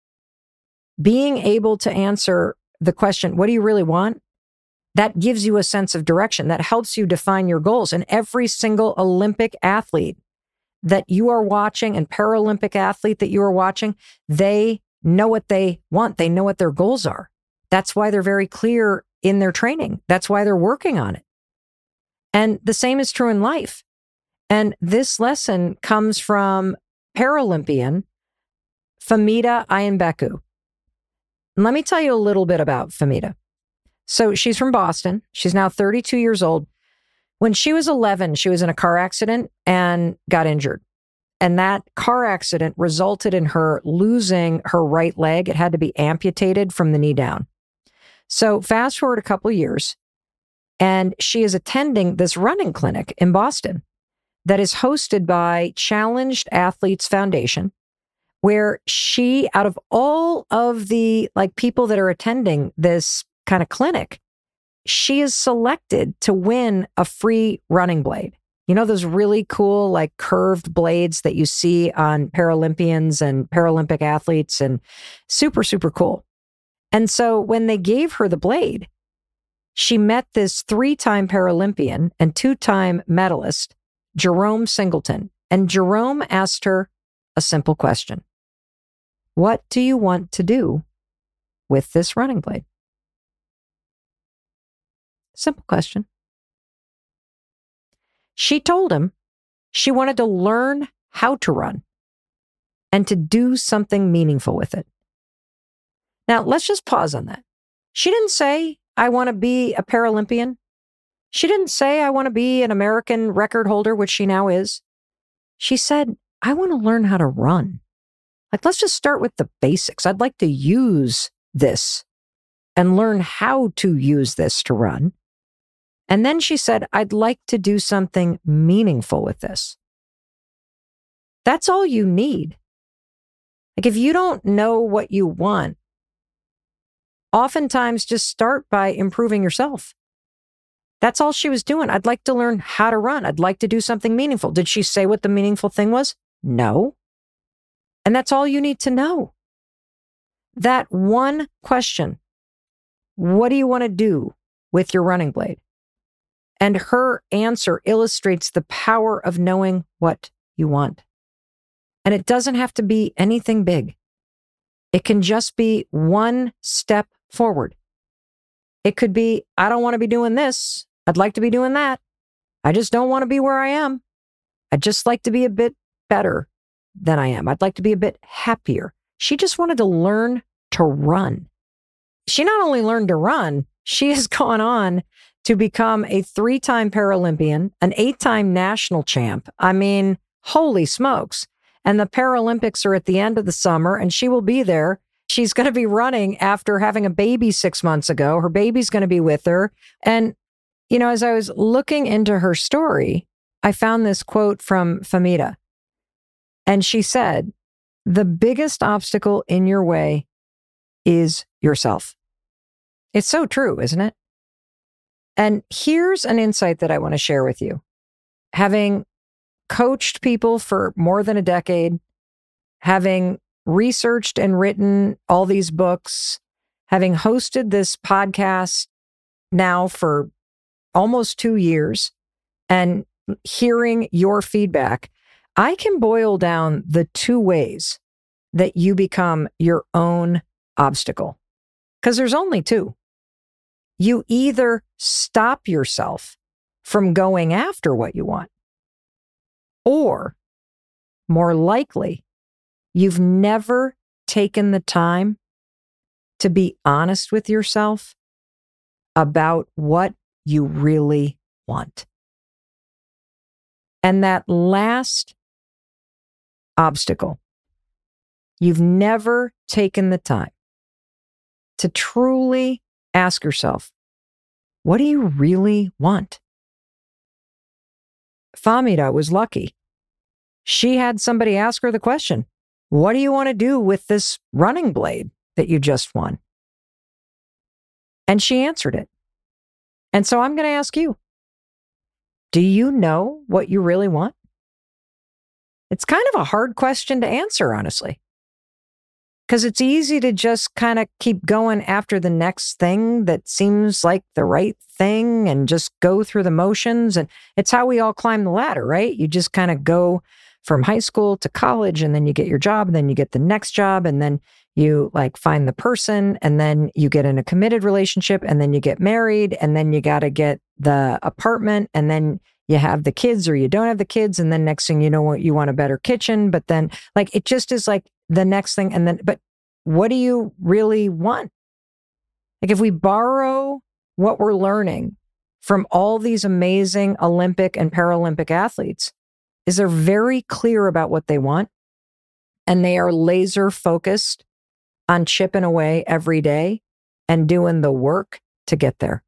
Being able to answer the question, what do you really want? That gives you a sense of direction. That helps you define your goals. And every single Olympic athlete that you are watching and Paralympic athlete that you are watching, they know what they want. They know what their goals are. That's why they're very clear in their training. That's why they're working on it. And the same is true in life. And this lesson comes from Paralympian Famida Ayanbeku. And let me tell you a little bit about Famida. So she's from Boston. She's now thirty-two years old. When she was eleven, she was in a car accident and got injured. And that car accident resulted in her losing her right leg. It had to be amputated from the knee down. So fast forward a couple years, and she is attending this running clinic in Boston that is hosted by Challenged Athletes Foundation, where she, out of all of the like people that are attending this kind of clinic, she is selected to win a free running blade. You know, those really cool, like curved blades that you see on Paralympians and Paralympic athletes, and super, super cool. And so when they gave her the blade, she met this three-time Paralympian and two-time medalist, Jerome Singleton. And Jerome asked her a simple question. What do you want to do with this running blade? Simple question. She told him she wanted to learn how to run and to do something meaningful with it. Now, let's just pause on that. She didn't say, I want to be a Paralympian. She didn't say, I want to be an American record holder, which she now is. She said, I want to learn how to run. Like, let's just start with the basics. I'd like to use this and learn how to use this to run. And then she said, I'd like to do something meaningful with this. That's all you need. Like, if you don't know what you want, oftentimes just start by improving yourself. That's all she was doing. I'd like to learn how to run. I'd like to do something meaningful. Did she say what the meaningful thing was? No. And that's all you need to know. That one question, what do you want to do with your running blade? And her answer illustrates the power of knowing what you want. And it doesn't have to be anything big. It can just be one step forward. It could be, I don't want to be doing this. I'd like to be doing that. I just don't want to be where I am. I'd just like to be a bit better than I am. I'd like to be a bit happier. She just wanted to learn to run. She not only learned to run, she has gone on to become a three-time Paralympian, an eight-time national champ. I mean, holy smokes. And the Paralympics are at the end of the summer, and she will be there. She's going to be running after having a baby six months ago. Her baby's going to be with her. And, you know, as I was looking into her story, I found this quote from Famita. And she said, "The biggest obstacle in your way is yourself." It's so true, isn't it? And here's an insight that I want to share with you. Having coached people for more than a decade, having researched and written all these books, having hosted this podcast now for almost two years, and hearing your feedback, I can boil down the two ways that you become your own obstacle. Because there's only two. You either stop yourself from going after what you want, or more likely, you've never taken the time to be honest with yourself about what you really want. And that last obstacle, you've never taken the time to truly ask yourself, what do you really want? Famita was lucky. She had somebody ask her the question, what do you want to do with this running blade that you just won? And she answered it. And so I'm going to ask you, do you know what you really want? It's kind of a hard question to answer, honestly. Because it's easy to just kind of keep going after the next thing that seems like the right thing and just go through the motions. And it's how we all climb the ladder, right? You just kind of go from high school to college, and then you get your job, and then you get the next job, and then you like find the person, and then you get in a committed relationship, and then you get married, and then you got to get the apartment, and then you have the kids or you don't have the kids. And then next thing you know, what you want a better kitchen, but then like, it just is like the next thing. And then, but what do you really want? Like if we borrow what we're learning from all these amazing Olympic and Paralympic athletes, is they're very clear about what they want. And they are laser focused on chipping away every day and doing the work to get there.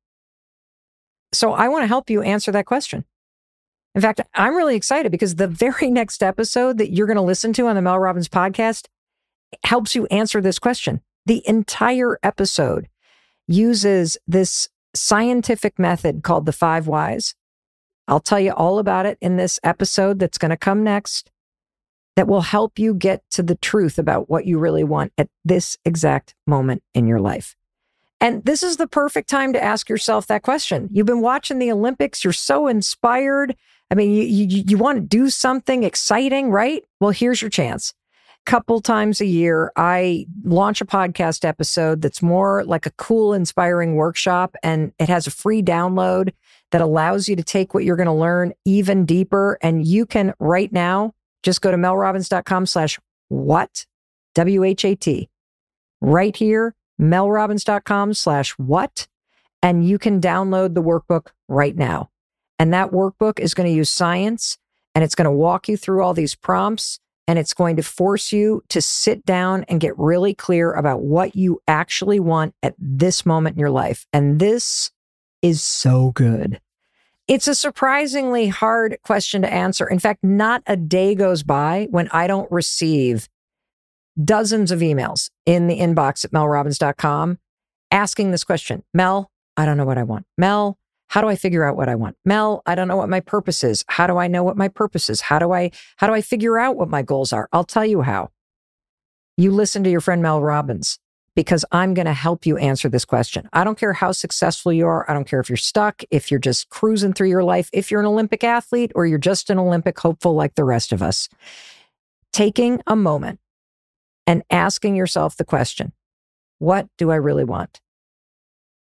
So I want to help you answer that question. In fact, I'm really excited because the very next episode that you're going to listen to on the Mel Robbins podcast helps you answer this question. The entire episode uses this scientific method called the five whys. I'll tell you all about it in this episode that's going to come next, that will help you get to the truth about what you really want at this exact moment in your life. And this is the perfect time to ask yourself that question. You've been watching the Olympics. You're so inspired. I mean, you, you, you want to do something exciting, right? Well, here's your chance. Couple times a year, I launch a podcast episode that's more like a cool, inspiring workshop, and it has a free download that allows you to take what you're going to learn even deeper. And you can right now just go to melrobbins.com slash what, W H A T, right here, melrobbins.com slash what, and you can download the workbook right now. And that workbook is going to use science, and it's going to walk you through all these prompts, and it's going to force you to sit down and get really clear about what you actually want at this moment in your life. And this is so good. It's a surprisingly hard question to answer. In fact, not a day goes by when I don't receive dozens of emails in the inbox at mel robbins dot com asking this question. Mel, I don't know what I want. Mel, how do I figure out what I want? Mel, I don't know what my purpose is. How do I know what my purpose is? How do I, how do I figure out what my goals are? I'll tell you how. You listen to your friend Mel Robbins, because I'm going to help you answer this question. I don't care how successful you are. I don't care if you're stuck, if you're just cruising through your life, if you're an Olympic athlete, or you're just an Olympic hopeful like the rest of us. Taking a moment and asking yourself the question, what do I really want?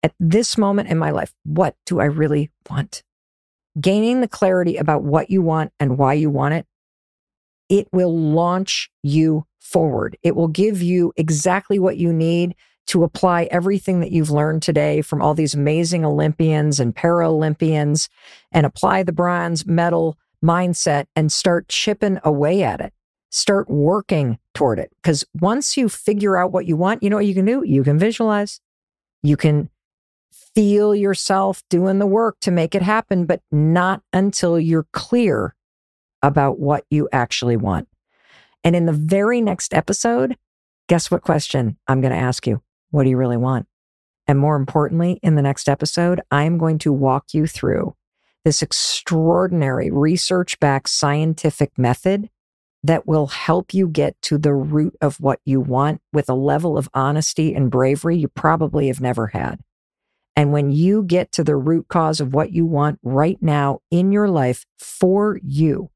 at this moment in my life, what do I really want? Gaining the clarity about what you want and why you want it, it will launch you forward. It will give you exactly what you need to apply everything that you've learned today from all these amazing Olympians and Paralympians and apply the bronze medal mindset and start chipping away at it. Start working toward it. Because once you figure out what you want, you know what you can do? You can visualize. You can feel yourself doing the work to make it happen, but not until you're clear about what you actually want. And in the very next episode, guess what question I'm going to ask you? What do you really want? And more importantly, in the next episode, I'm going to walk you through this extraordinary research-backed scientific method that will help you get to the root of what you want with a level of honesty and bravery you probably have never had. And when you get to the root cause of what you want right now in your life for you,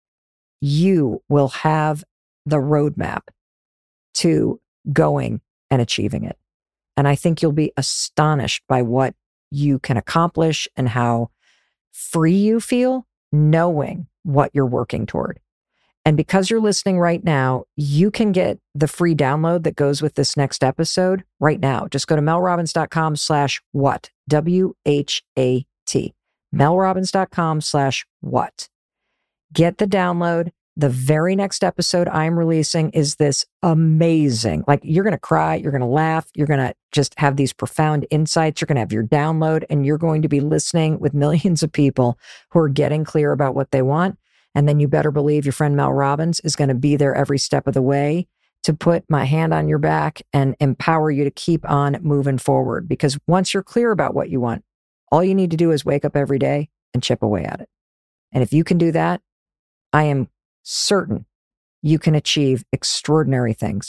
you will have the roadmap to going and achieving it. And I think you'll be astonished by what you can accomplish and how free you feel knowing what you're working toward. And because you're listening right now, you can get the free download that goes with this next episode right now. Just go to melrobbins.com slash what, W H A T, melrobbins.com slash what. Get the download. The very next episode I'm releasing is this amazing, like you're going to cry, you're going to laugh, you're going to just have these profound insights, you're going to have your download, and you're going to be listening with millions of people who are getting clear about what they want. And then you better believe your friend Mel Robbins is going to be there every step of the way to put my hand on your back and empower you to keep on moving forward. Because once you're clear about what you want, all you need to do is wake up every day and chip away at it. And if you can do that, I am certain you can achieve extraordinary things.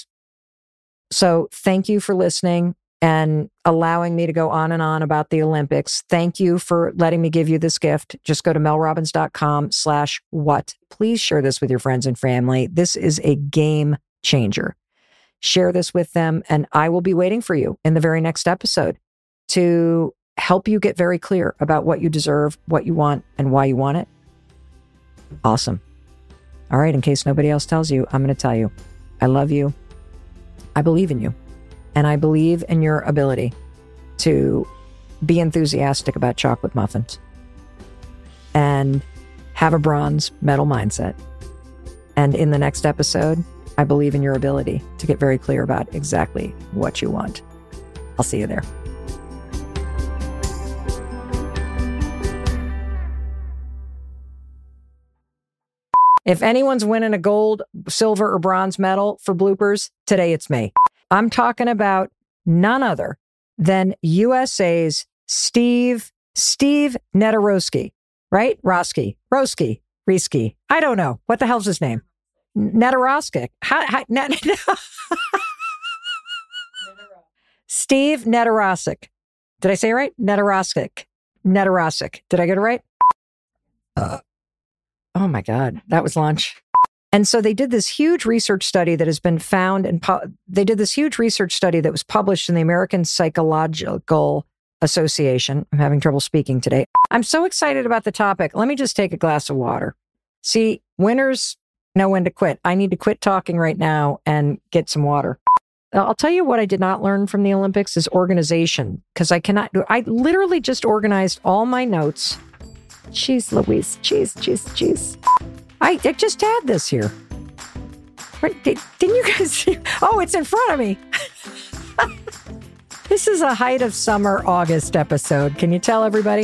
So thank you for listening and allowing me to go on and on about the Olympics. Thank you for letting me give you this gift. Just go to melrobbins.com slash what. Please share this with your friends and family. This is a game changer. Share this with them, and I will be waiting for you in the very next episode to help you get very clear about what you deserve, what you want, and why you want it. Awesome. All right, in case nobody else tells you, I'm going to tell you. I love you. I believe in you. And I believe in your ability to be enthusiastic about chocolate muffins and have a bronze medal mindset. And in the next episode, I believe in your ability to get very clear about exactly what you want. I'll see you there. If anyone's winning a gold, silver, or bronze medal for bloopers, today it's me. I'm talking about none other than U S A's Steve, Steve Nedorosky, right? Roski, Roski, Risky. I don't know. What the hell's his name? Nedorosky. How, how, Net, Steve Nedorosky. Did I say it right? Nedorosky. Nedorosky. Did I get it right? Uh, oh my God. That was lunch. And so they did this huge research study that has been found, and pu- they did this huge research study that was published in the American Psychological Association. I'm having trouble speaking today. I'm so excited about the topic. Let me just take a glass of water. See, winners know when to quit. I need to quit talking right now and get some water. I'll tell you what I did not learn from the Olympics is organization, because I cannot do, I literally just organized all my notes. Jeez Louise, jeez, jeez, jeez. I, I just had this here. Did, didn't you guys see? Oh, it's in front of me. This is a height of summer August episode. Can you tell everybody?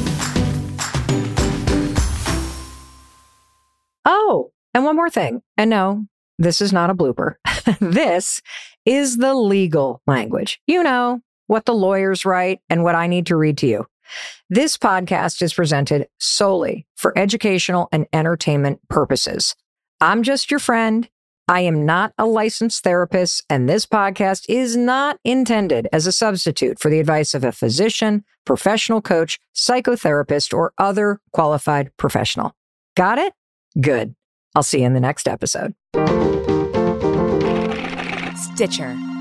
Oh, and one more thing. And no, this is not a blooper. This is the legal language. You know, what the lawyers write and what I need to read to you. This podcast is presented solely for educational and entertainment purposes. I'm just your friend. I am not a licensed therapist, and this podcast is not intended as a substitute for the advice of a physician, professional coach, psychotherapist, or other qualified professional. Got it? Good. I'll see you in the next episode. Stitcher.